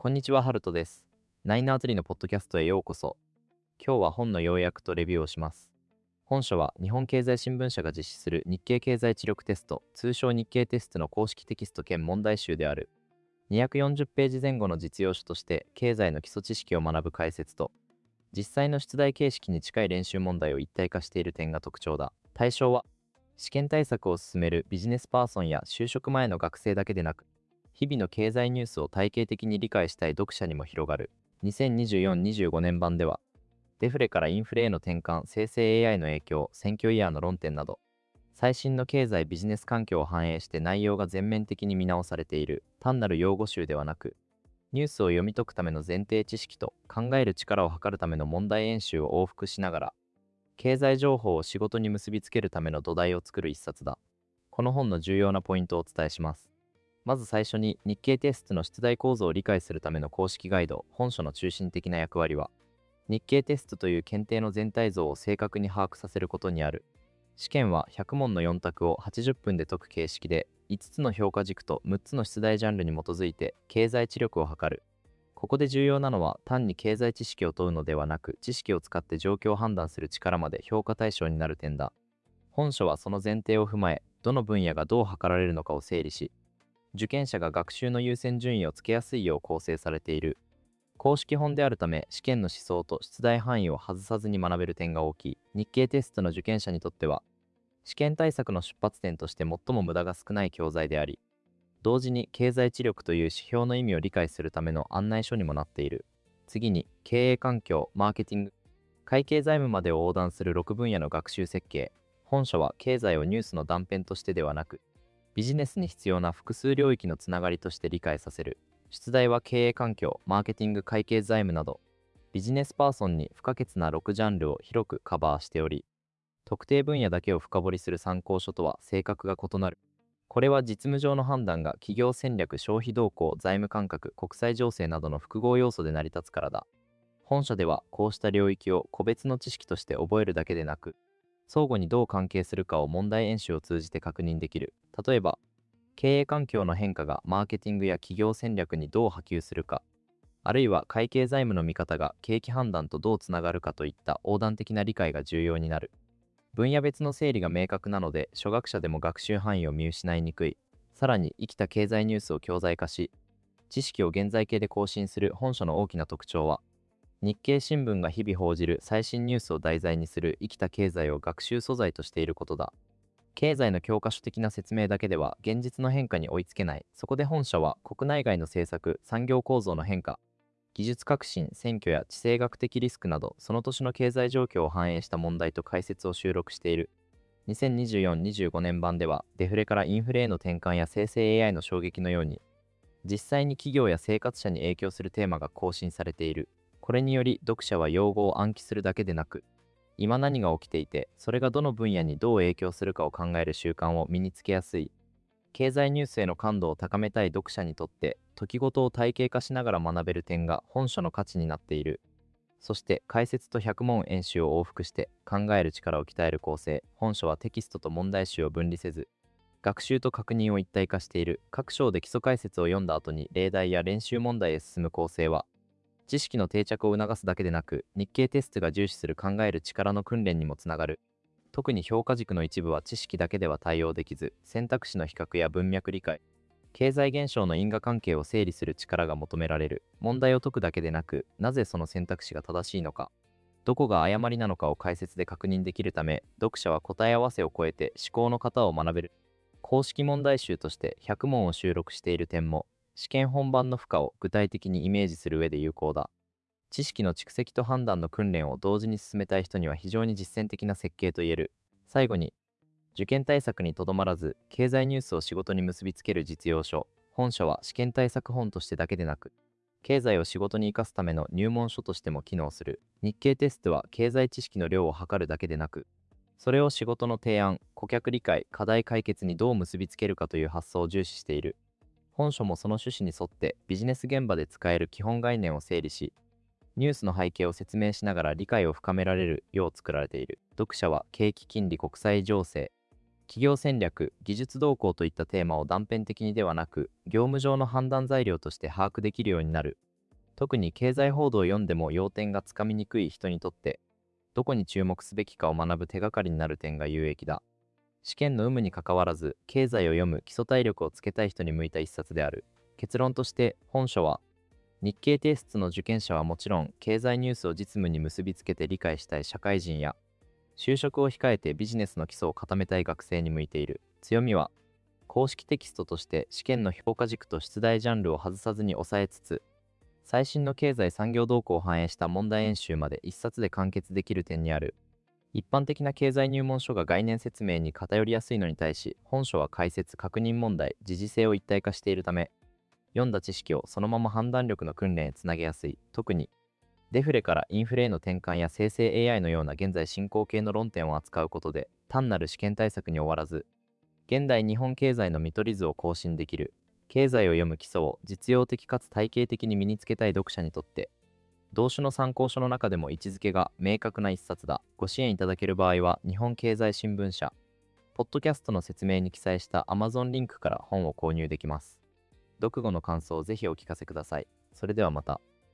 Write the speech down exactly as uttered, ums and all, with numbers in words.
こんにちは、ハルトです。ナイナーズリのポッドキャストへようこそ。今日は本の要約とレビューをします。本書は日本経済新聞社が実施する日経経済知力テスト、通称日経テストの公式テキスト兼問題集である。にひゃくよんじゅっページ前後の実用書として経済の基礎知識を学ぶ解説と、実際の出題形式に近い練習問題を一体化している点が特徴だ。対象は、試験対策を進めるビジネスパーソンや就職前の学生だけでなく、日々の経済ニュースを体系的に理解したい読者にも広がる。にせんにじゅうよん、にじゅうごねん版では、デフレからインフレへの転換、生成 エーアイ の影響、選挙イヤーの論点など、最新の経済ビジネス環境を反映して内容が全面的に見直されている。単なる用語集ではなく、ニュースを読み解くための前提知識と考える力を測るための問題演習を往復しながら、経済情報を仕事に結びつけるための土台を作る一冊だ。この本の重要なポイントをお伝えします。まず最初に日経テストの出題構造を理解するための公式ガイド。本書の中心的な役割は、日経テストという検定の全体像を正確に把握させることにある。試験はひゃく問のよん択をはちじゅっぷんで解く形式で、いつつの評価軸とむっつの出題ジャンルに基づいて経済知力を測る。ここで重要なのは、単に経済知識を問うのではなく、知識を使って状況を判断する力まで評価対象になる点だ。本書はその前提を踏まえ、どの分野がどう測られるのかを整理し、受験者が学習の優先順位をつけやすいよう構成されている。公式本であるため、試験の思想と出題範囲を外さずに学べる点が大きい。日経テストの受験者にとっては、試験対策の出発点として最も無駄が少ない教材であり、同時に経済知力という指標の意味を理解するための案内書にもなっている。次に、経営環境、マーケティング、会計財務までを横断するろく分野の学習設計。本書は経済をニュースの断片としてではなく、ビジネスに必要な複数領域のつながりとして理解させる。出題は経営環境、マーケティング、会計財務など、ビジネスパーソンに不可欠なろくジャンルを広くカバーしており、特定分野だけを深掘りする参考書とは性格が異なる。これは実務上の判断が企業戦略、消費動向、財務感覚、国際情勢などの複合要素で成り立つからだ。本書ではこうした領域を個別の知識として覚えるだけでなく、相互にどう関係するかを問題演習を通じて確認できる。例えば、経営環境の変化がマーケティングや企業戦略にどう波及するか、あるいは会計財務の見方が景気判断とどうつながるかといった横断的な理解が重要になる。分野別の整理が明確なので、初学者でも学習範囲を見失いにくい。さらに、生きた経済ニュースを教材化し、知識を現在形で更新する本書の大きな特徴は、日経新聞が日々報じる最新ニュースを題材にする生きた経済を学習素材としていることだ。経済の教科書的な説明だけでは現実の変化に追いつけない。そこで本書は国内外の政策、産業構造の変化、技術革新、選挙や地政学的リスクなど、その年の経済状況を反映した問題と解説を収録している。にせんにじゅうよん、にじゅうごねん版では、デフレからインフレへの転換や生成 エーアイ の衝撃のように、実際に企業や生活者に影響するテーマが更新されている。これにより読者は用語を暗記するだけでなく、今何が起きていて、それがどの分野にどう影響するかを考える習慣を身につけやすい。経済ニュースへの感度を高めたい読者にとって、時ごとを体系化しながら学べる点が本書の価値になっている。そして解説とひゃく問演習を往復して考える力を鍛える構成。本書はテキストと問題集を分離せず、学習と確認を一体化している。各章で基礎解説を読んだ後に例題や練習問題へ進む構成は、知識の定着を促すだけでなく、日経テストが重視する考える力の訓練にもつながる。特に評価軸の一部は知識だけでは対応できず、選択肢の比較や文脈理解、経済現象の因果関係を整理する力が求められる。問題を解くだけでなく、なぜその選択肢が正しいのか、どこが誤りなのかを解説で確認できるため、読者は答え合わせを超えて思考の型を学べる。公式問題集としてひゃく問を収録している点も、試験本番の負荷を具体的にイメージする上で有効だ。知識の蓄積と判断の訓練を同時に進めたい人には非常に実践的な設計と言える。最後に、受験対策にとどまらず、経済ニュースを仕事に結びつける実用書。本書は試験対策本としてだけでなく、経済を仕事に生かすための入門書としても機能する。日経テストは経済知識の量を測るだけでなく、それを仕事の提案、顧客理解、課題解決にどう結びつけるかという発想を重視している。本書もその趣旨に沿ってビジネス現場で使える基本概念を整理し、ニュースの背景を説明しながら理解を深められるよう作られている。読者は景気、金利、国際情勢、企業戦略、技術動向といったテーマを断片的にではなく、業務上の判断材料として把握できるようになる。 特に経済報道を読んでも要点がつかみにくい人にとって、どこに注目すべきかを学ぶ手がかりになる点が有益だ。試験の有無にかかわらず、経済を読む基礎体力をつけたい人に向いた一冊である。結論として、本書は、日経提出の受験者はもちろん、経済ニュースを実務に結びつけて理解したい社会人や、就職を控えてビジネスの基礎を固めたい学生に向いている。強みは、公式テキストとして試験の評価軸と出題ジャンルを外さずに抑えつつ、最新の経済産業動向を反映した問題演習まで一冊で完結できる点にある。一般的な経済入門書が概念説明に偏りやすいのに対し、本書は解説、確認問題、時事性を一体化しているため、読んだ知識をそのまま判断力の訓練へつなげやすい。特に、デフレからインフレへの転換や生成 エーアイ のような現在進行形の論点を扱うことで、単なる試験対策に終わらず、現代日本経済の見取り図を更新できる。経済を読む基礎を実用的かつ体系的に身につけたい読者にとって、同種の参考書の中でも位置づけが明確な一冊だ。ご支援いただける場合は、日本経済新聞社、ポッドキャストの説明に記載した Amazon リンクから本を購入できます。読後の感想をぜひお聞かせください。それではまた。